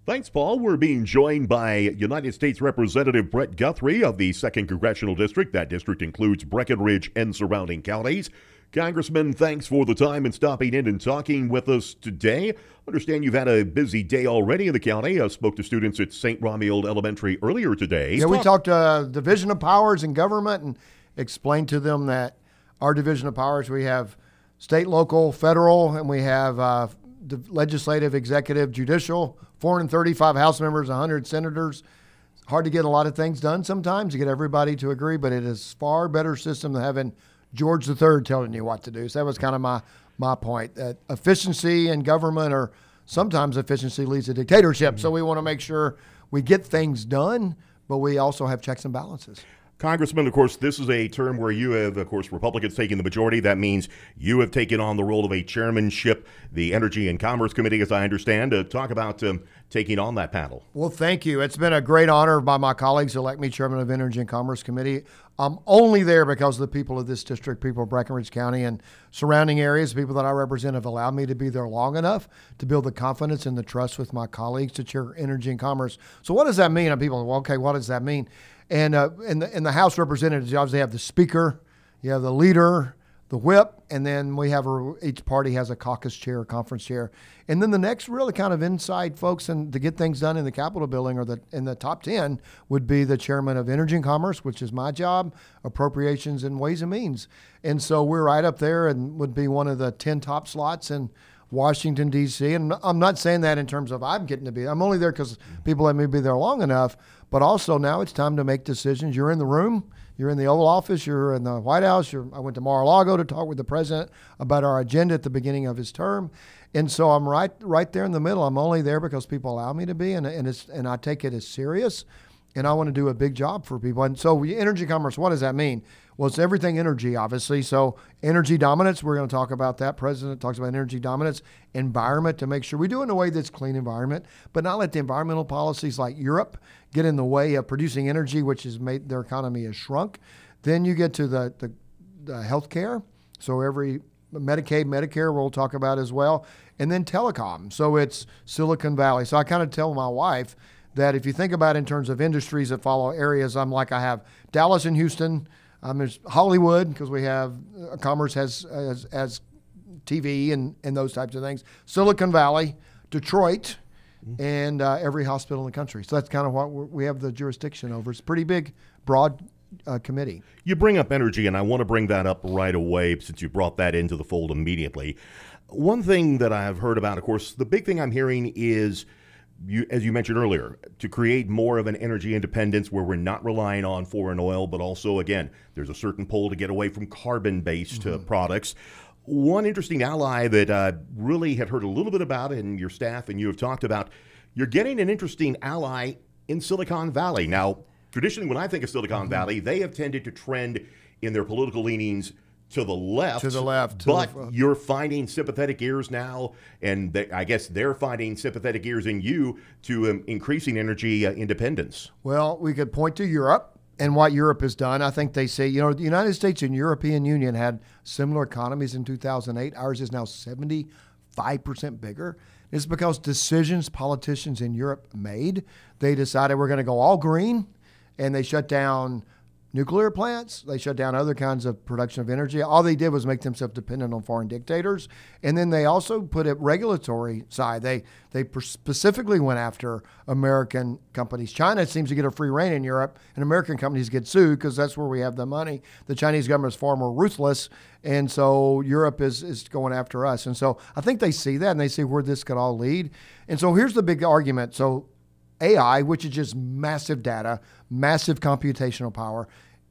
Thanks, Paul. We're being joined by United States Representative Brett Guthrie of the 2nd Congressional District. That district includes Breckenridge and surrounding counties. Congressman, thanks for the time and stopping in and talking with us today. Understand you've had a busy day already in the county. I spoke to students at St. Romuald Elementary earlier today. Yeah, we talked division of powers in government and explained to them that our division of powers, we have state, local, federal, and we have legislative, executive, judicial, 435 House members, 100 senators. Hard to get a lot of things done sometimes to get everybody to agree, but it is far better system than having George III telling you what to do. So that was kind of my point, that efficiency in government, or sometimes efficiency leads to dictatorship. So we want to make sure we get things done, but we also have checks and balances. Congressman, of course, this is a term where you have, of course, Republicans taking the majority. That means you have taken on the role of a chairmanship, the Energy and Commerce Committee, as I understand. Talk about taking on that panel. Well, thank you. It's been a great honor by my colleagues to elect me chairman of Energy and Commerce Committee. I'm only there because the people of this district, people of Breckenridge County and surrounding areas, people that I represent, have allowed me to be there long enough to build the confidence and the trust with my colleagues to chair Energy and Commerce. So what does that mean? And people are, well, okay, what does that mean? And in the House Representatives, you obviously have the Speaker, you have the leader, the whip, and then we have each party has a caucus chair, conference chair. And then the next really kind of inside folks and to get things done in the Capitol building, or in the top 10, would be the chairman of Energy and Commerce, which is my job, appropriations and Ways and Means. And so we're right up there and would be one of the 10 top slots in Washington, D.C. And I'm not saying that in terms of I'm getting to be. I'm only there because people let me be there long enough. But also now it's time to make decisions. You're in the room. You're in the Oval Office. You're in the White House. I went to Mar-a-Lago to talk with the president about our agenda at the beginning of his term. And so I'm right there in the middle. I'm only there because people allow me to be, and I take it as serious. And I want to do a big job for people. And so energy commerce, what does that mean? Well, it's everything energy, obviously. So energy dominance, we're going to talk about that. President talks about energy dominance, environment, to make sure we do it in a way that's clean environment, but not let the environmental policies like Europe get in the way of producing energy, which has made their economy has shrunk. Then you get to the health care. So every Medicaid, Medicare, we'll talk about as well. And then telecom. So it's Silicon Valley. So I kind of tell my wife that if you think about it in terms of industries that follow areas, I have Dallas and Houston. There's Hollywood, because we have Commerce has TV and those types of things. Silicon Valley, Detroit, and every hospital in the country. So that's kind of what we have the jurisdiction over. It's a pretty big, broad committee. You bring up energy, and I want to bring that up right away since you brought that into the fold immediately. One thing that I've heard about, of course, the big thing I'm hearing is, as you mentioned earlier, to create more of an energy independence where we're not relying on foreign oil, but also, again, there's a certain pull to get away from carbon-based products. One interesting ally that I really had heard a little bit about, and your staff and you have talked about, you're getting an interesting ally in Silicon Valley. Now, traditionally, when I think of Silicon Valley, they have tended to trend in their political leanings to the left. But you're finding sympathetic ears now, and I guess they're finding sympathetic ears in you to increasing energy independence. Well, we could point to Europe and what Europe has done. I think they say, the United States and European Union had similar economies in 2008. Ours is now 75% bigger. It's because decisions politicians in Europe made. They decided we're going to go all green, and they shut down nuclear plants. They shut down other kinds of production of energy. All they did was make themselves dependent on foreign dictators. And then they also put a regulatory side. They specifically went after American companies. China seems to get a free rein in Europe, and American companies get sued because that's where we have the money. The Chinese government is far more ruthless, and so Europe is going after us. And so I think they see that, and they see where this could all lead. And so here's the big argument. So AI, which is just massive data, massive computational power,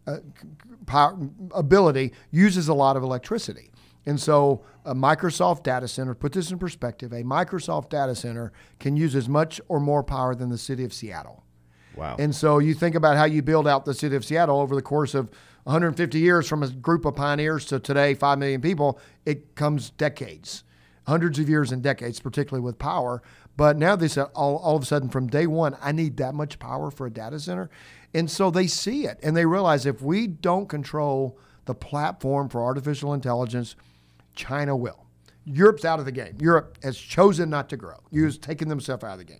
ability, uses a lot of electricity. And so a Microsoft data center, put this in perspective, a Microsoft data center can use as much or more power than the city of Seattle. Wow. And so you think about how you build out the city of Seattle over the course of 150 years from a group of pioneers to today, 5 million people, it comes decades, hundreds of years and decades, particularly with power. But now they said all of a sudden from day one, I need that much power for a data center. And so they see it and they realize if we don't control the platform for artificial intelligence, China will. Europe's out of the game. Europe has chosen not to grow. Europe's taken themselves out of the game.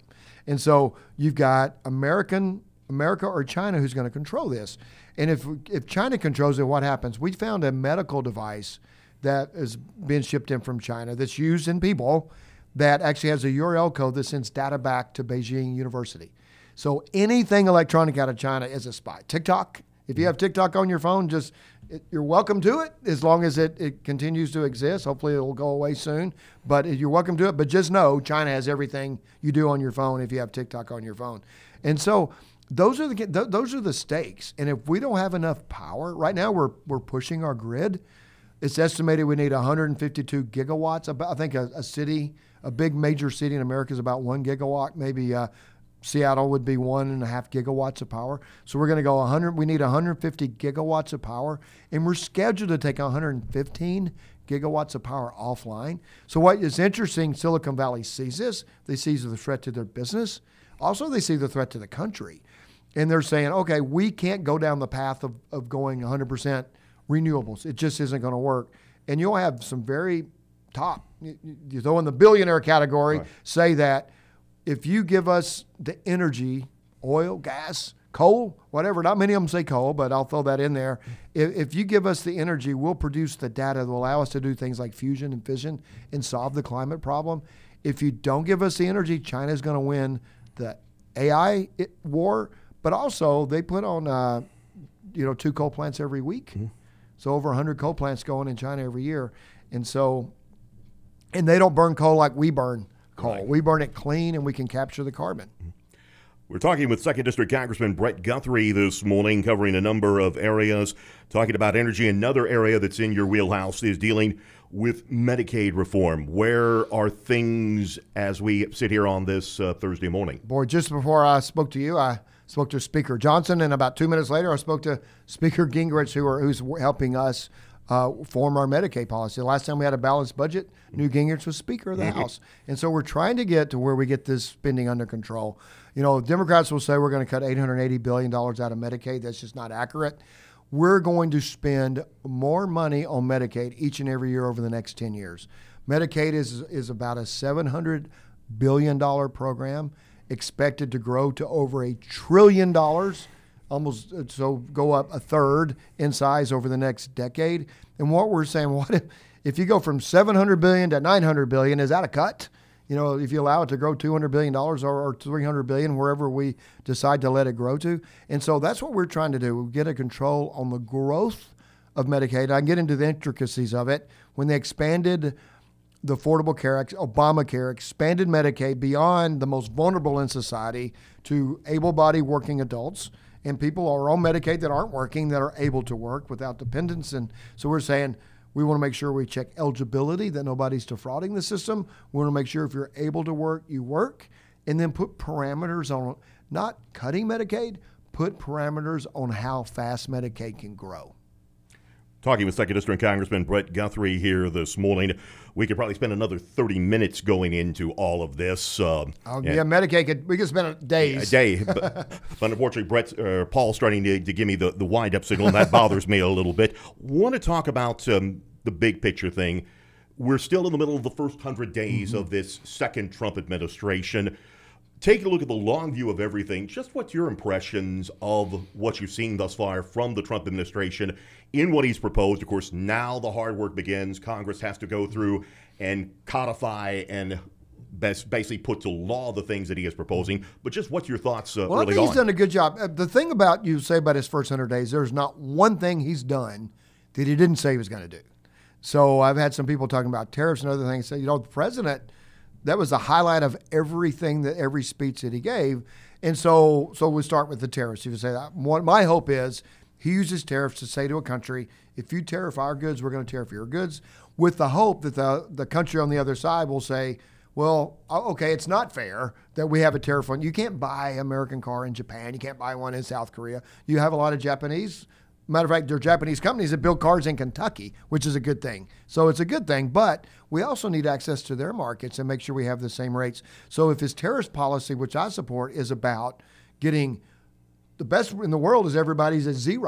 And so you've got America or China who's going to control this. And if China controls it, what happens? We found a medical device that is being shipped in from China that's used in people that actually has a URL code that sends data back to Beijing University. So anything electronic out of China is a spy. TikTok, if you have TikTok on your phone, you're welcome to it as long as it continues to exist. Hopefully it will go away soon, but you're welcome to it. But just know China has everything you do on your phone if you have TikTok on your phone. And so those are the stakes. And if we don't have enough power, right now we're pushing our grid. It's estimated we need 152 gigawatts. I think a big major city in America is about 1 gigawatt, maybe Seattle would be 1.5 gigawatts of power. So we're going to go 100. We need 150 gigawatts of power, and we're scheduled to take 115 gigawatts of power offline. So what is interesting, Silicon Valley sees this. They see the threat to their business. Also, they see the threat to the country. And they're saying, okay, we can't go down the path of going 100% renewables. It just isn't going to work. And you'll have some very top, you throw in the billionaire category, right, say that if you give us the energy, oil, gas, coal, whatever, not many of them say coal, but I'll throw that in there. If you give us the energy, we'll produce the data that will allow us to do things like fusion and fission and solve the climate problem. If you don't give us the energy, China's going to win the AI war, but also they put on 2 coal plants every week. Mm-hmm. So over 100 coal plants going in China every year. And they don't burn coal like we burn coal. Right. We burn it clean and we can capture the carbon. We're talking with 2nd District Congressman Brett Guthrie this morning, covering a number of areas, talking about energy. Another area that's in your wheelhouse is dealing with Medicaid reform. Where are things as we sit here on this Thursday morning? Boy, just before I spoke to you, I spoke to Speaker Johnson, and about 2 minutes later, I spoke to Speaker Gingrich, who's helping us form our Medicaid policy. The last time we had a balanced budget, Newt Gingrich was Speaker of the House. And so we're trying to get to where we get this spending under control. Democrats will say we're going to cut $880 billion out of Medicaid. That's just not accurate. We're going to spend more money on Medicaid each and every year over the next 10 years. Medicaid is about a $700 billion program, expected to grow to over $1 trillion, almost, so go up a third in size over the next decade. And what we're saying, what if you go from $700 billion to $900 billion, is that a cut? If you allow it to grow $200 billion or $300 billion, wherever we decide to let it grow to. And so that's what we're trying to do. We get a control on the growth of Medicaid. I can get into the intricacies of it. When they expanded the Affordable Care Act, Obamacare expanded Medicaid beyond the most vulnerable in society to able-bodied working adults and people are on Medicaid that aren't working, that are able to work without dependence. And so we're saying we want to make sure we check eligibility, that nobody's defrauding the system. We want to make sure if you're able to work, you work, and then put parameters on, not cutting Medicaid, put parameters on how fast Medicaid can grow. Talking with 2nd District Congressman Brett Guthrie here this morning. We could probably spend another 30 minutes going into all of this. Medicaid, we could spend days. A day. But unfortunately, Paul's starting to give me the wind-up signal, and that bothers me a little bit. Want to talk about the big picture thing. We're still in the middle of the first 100 days of this second Trump administration. Take a look at the long view of everything. Just what's your impressions of what you've seen thus far from the Trump administration in what he's proposed? Of course, now the hard work begins. Congress has to go through and codify and basically put to law the things that he is proposing. But just what's your thoughts early on? I think he's done a good job. The thing about you say about his first 100 days, there's not one thing he's done that he didn't say he was going to do. So I've had some people talking about tariffs and other things say, the president, that was the highlight of everything, every speech that he gave. And so we start with the tariffs. You would say that. My hope is he uses tariffs to say to a country, if you tariff our goods, we're going to tariff your goods, with the hope that the country on the other side will say, well, okay, it's not fair that we have a tariff on. You can't buy an American car in Japan. You can't buy one in South Korea. You have a lot of Japanese. Matter of fact, there are Japanese companies that build cars in Kentucky, which is a good thing. So it's a good thing, but we also need access to their markets and make sure we have the same rates. So if his tariff policy, which I support, is about getting the best in the world is everybody's at zero.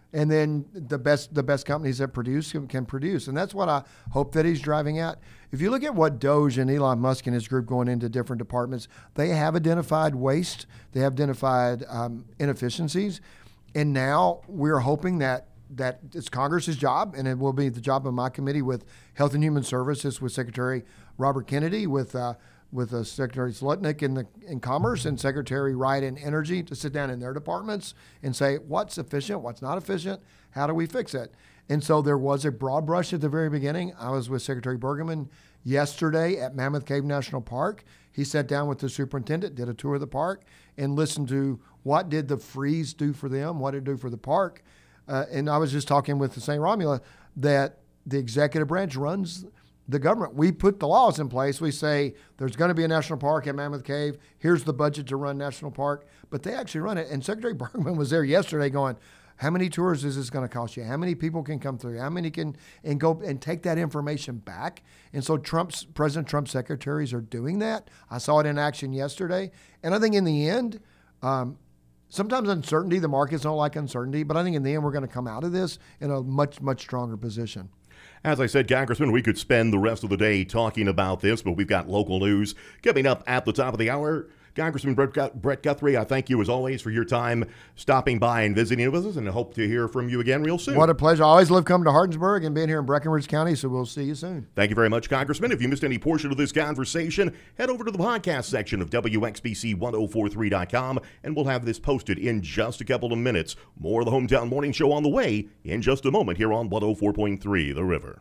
and then the best companies that produce can produce. And that's what I hope that he's driving at. If you look at what Doge and Elon Musk and his group going into different departments, they have identified waste, they have identified inefficiencies, and now we're hoping that it's Congress's job, and it will be the job of my committee with Health and Human Services, with Secretary Robert Kennedy, with Secretary Slutnik in Commerce, and Secretary Wright in Energy, to sit down in their departments and say what's efficient, what's not efficient, how do we fix it. And so there was a broad brush at the very beginning. I was with Secretary Bergman yesterday at Mammoth Cave National Park. He sat down with the superintendent, did a tour of the park, and listened to what did the freeze do for them, what did it do for the park. And I was just talking with the St. Romula that the executive branch runs the government. We put the laws in place. We say there's going to be a national park at Mammoth Cave. Here's the budget to run national park. But they actually run it. And Secretary Bergman was there yesterday going, how many tours is this going to cost you? How many people can come through? How many can, and go and take that information back? And so President Trump's secretaries are doing that. I saw it in action yesterday. And I think in the end, sometimes uncertainty, the markets don't like uncertainty, but I think in the end we're going to come out of this in a much, much stronger position. As I said, Congressman, we could spend the rest of the day talking about this, but we've got local news coming up at the top of the hour. Congressman Brett Guthrie, I thank you as always for your time stopping by and visiting with us, and I hope to hear from you again real soon. What a pleasure. I always love coming to Hardinsburg and being here in Breckenridge County, so we'll see you soon. Thank you very much, Congressman. If you missed any portion of this conversation, head over to the podcast section of WXBC1043.com, and we'll have this posted in just a couple of minutes. More of the Hometown Morning Show on the way in just a moment here on 104.3 The River.